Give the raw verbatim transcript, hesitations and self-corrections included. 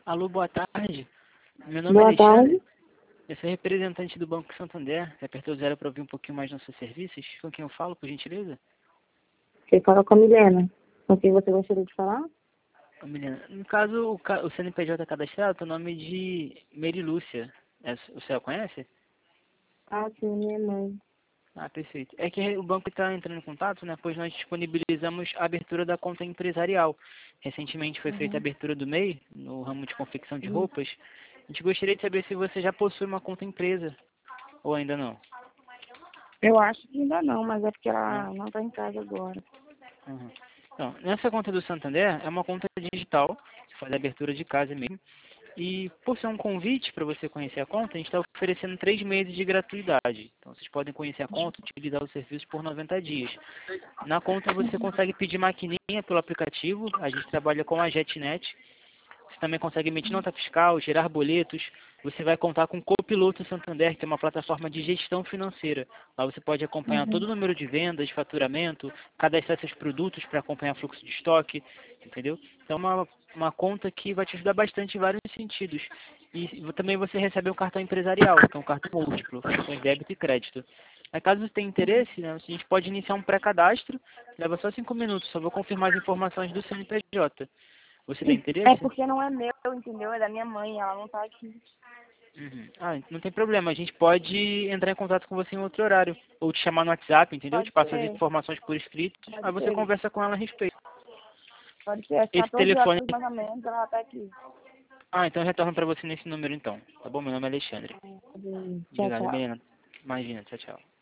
Alô, boa tarde. Meu nome é Boa Alexandre. tarde. Eu sou representante do Banco Santander. Você apertou zero para ouvir um pouquinho mais dos nossos serviços? Com quem eu falo, por gentileza? Você fala com a Milena. Com quem você gostaria de falar? Ô, menina, no caso, o, ca- o C N P J cadastrado tem o nome de Mary Lúcia. É, o senhor conhece? Ah, sim, minha mãe. Ah, perfeito. É que o banco está entrando em contato, né? Pois nós disponibilizamos a abertura da conta empresarial. Recentemente foi feita a Uhum. abertura do M E I, no ramo de confecção de Uhum. roupas. A gente gostaria de saber se você já possui uma conta empresa ou ainda não. Eu acho que ainda não, mas é porque Não? ela não está em casa agora. Uhum. Então, nessa conta do Santander é uma conta digital, você faz a abertura de casa mesmo. E por ser um convite para você conhecer a conta, a gente está oferecendo três meses de gratuidade. Então vocês podem conhecer a conta, utilizar os serviços por noventa dias. Na conta você consegue pedir maquininha pelo aplicativo, a gente trabalha com a JetNet. Você também consegue emitir nota fiscal, gerar boletos. Você vai contar com o Copiloto Santander, que é uma plataforma de gestão financeira. Lá você pode acompanhar todo Uhum. o número de vendas, faturamento, cadastrar seus produtos para acompanhar fluxo de estoque, entendeu? Então é uma, uma conta que vai te ajudar bastante em vários sentidos. E também você recebe um cartão empresarial, que é um cartão múltiplo, funções débito e crédito. Aí, caso você tenha interesse, né, a gente pode iniciar um pré-cadastro, leva só cinco minutos, só vou confirmar as informações do C N P J. Você tem É interesse? porque não é meu, entendeu? É da minha mãe, ela não tá aqui. Uhum. Ah, não tem problema. A gente pode entrar em contato com você em outro horário. Ou te chamar no WhatsApp, entendeu? Te Pode passo as ser, informações por escrito. Aí pode você ser. conversa com ela a respeito. Pode ser, às Esse quatorze telefone... horas mais ou menos, ela tá aqui. Ah, então eu retorno pra você nesse número então. Tá bom? Meu nome é Alexandre. Tchau, Obrigado, tchau. Milena. Imagina. Tchau, tchau.